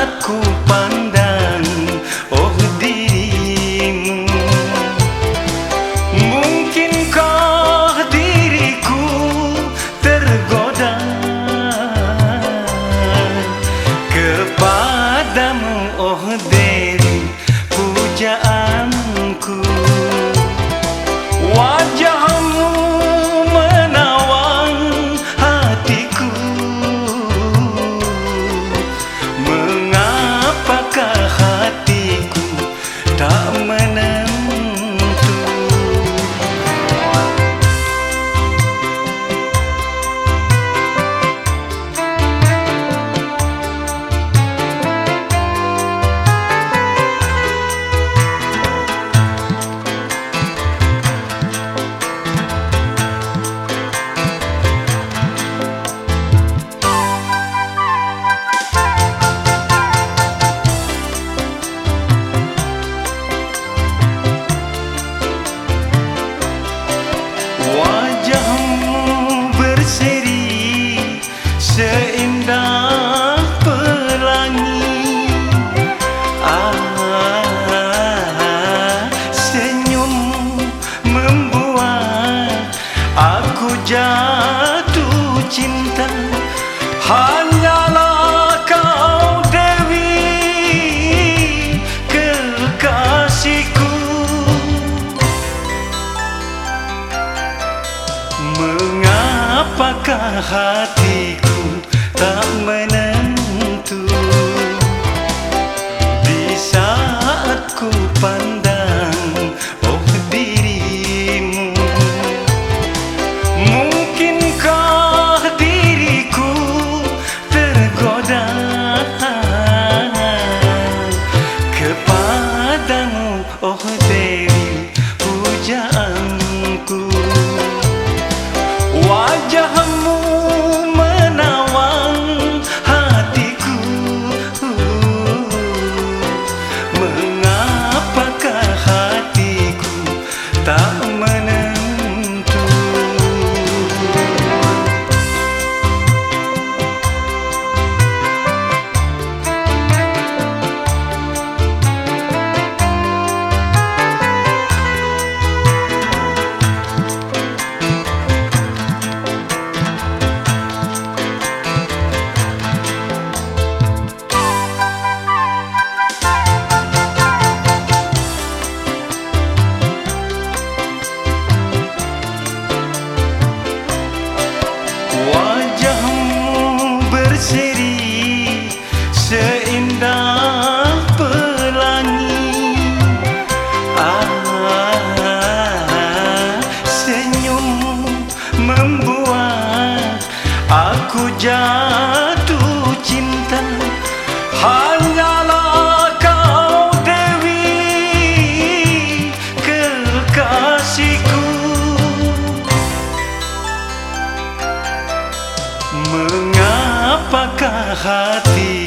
saat ku pandang oh dirimu, mungkinkah diriku tergoda kepadamu oh Dewi pujaanku. Wajahmu menawan hatiku, mengapakah hatiku tak menentu. Wajahmu berseri seindah pelangi, senyummu membuat aku jatuh cinta. Hanyalah kau Dewi kekasihku, mengapakah hatiku tak menentu di saat ku pandang oh dirimu, mungkinkah diriku tergoda kepadamu oh Dewi pujaanku. Wajahmu menawan hatiku, mengapakah hatiku tak menentu. Wajahmu berseri seindah pelangi, senyummu membuat aku jatuh cinta. Hanyalah kau Dewi kekasihku, mengapakah hati